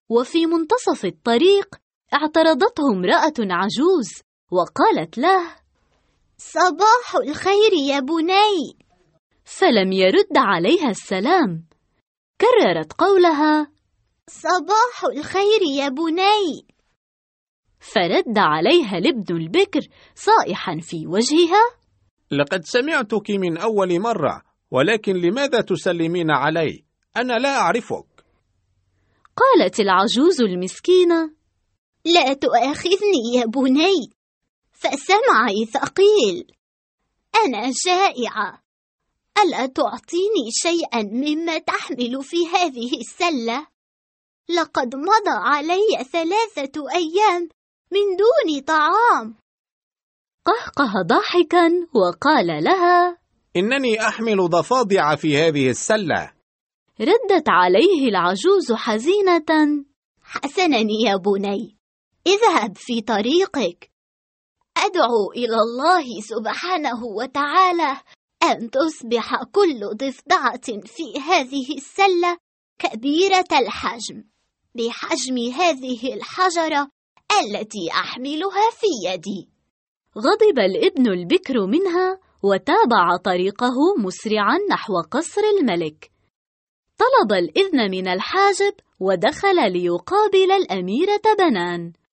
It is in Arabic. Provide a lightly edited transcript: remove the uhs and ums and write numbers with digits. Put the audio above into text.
وفي منتصف الطريق اعترضته امرأة عجوز وقالت له: صباح الخير يا بني. فلم يرد عليها السلام. كررت قولها: صباح الخير يا بني. فرد عليها الابن البكر صائحا في وجهها: لقد سمعتك من أول مرة، ولكن لماذا تسلمين علي؟ أنا لا أعرفك. قالت العجوز المسكينة: لا تؤاخذني يا بني، فسمعي ثقيل، أنا جائعة، ألا تعطيني شيئا مما تحمل في هذه السلة؟ لقد مضى علي 3 أيام من دون طعام. قهقه ضاحكا وقال لها: إنني أحمل ضفادع في هذه السلة. ردت عليه العجوز حزينة: حسنا يا بني، اذهب في طريقك. أدعو إلى الله سبحانه وتعالى أن تصبح كل ضفدعة في هذه السلة كبيرة الحجم، بحجم هذه الحجرة التي أحملها في يدي. غضب الابن البكر منها وتابع طريقه مسرعا نحو قصر الملك. طلب الإذن من الحاجب ودخل ليقابل الأميرة بنان.